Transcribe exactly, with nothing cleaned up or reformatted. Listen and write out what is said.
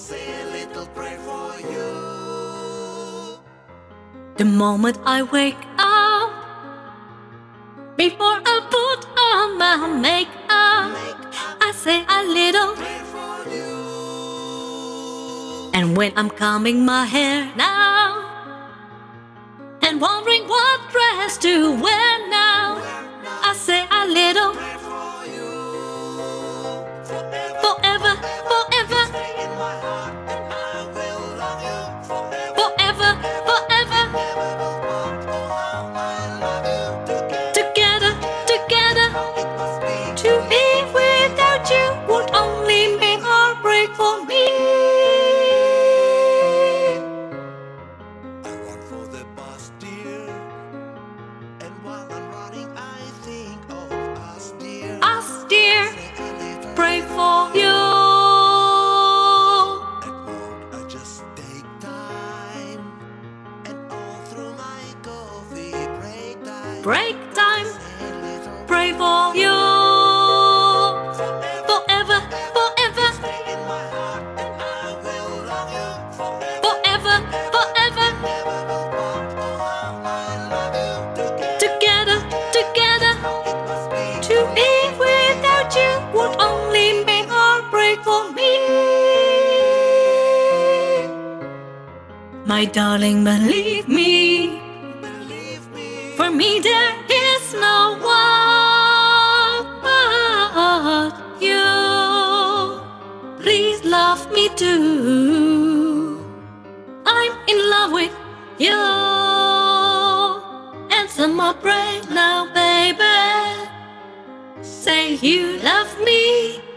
say a little prayer for you. The moment I wake up, before I put on my makeup, I say a little prayer for you. And when I'm combing my hair now and wondering what dress to wear now, I say a little Prayer for you. Forever, forever, forever, stay in my heart, and I will love you forever. forever, forever. Never will part. Oh, how I love you. Together, together, How it must be to be without you would only mean heartbreak for me. I run for the bus, dear, and while I'm running, I think of us, dear. Us, dear, Say a little pray for you. at work, I just take time, and all through my coffee break time. Break time, Say a little pray for you. forever, Forever, forever, stay in my heart, and I will love you forever. forever, forever. Never will part. Oh, how I love you. Together, Together, together, how it must be to be without you would only mean heartbreak for me. My darling, believe me, Believe me, for me there is no one but you. Please love me too. I'm in love with you. Answer my prayer now, baby. Say you love me.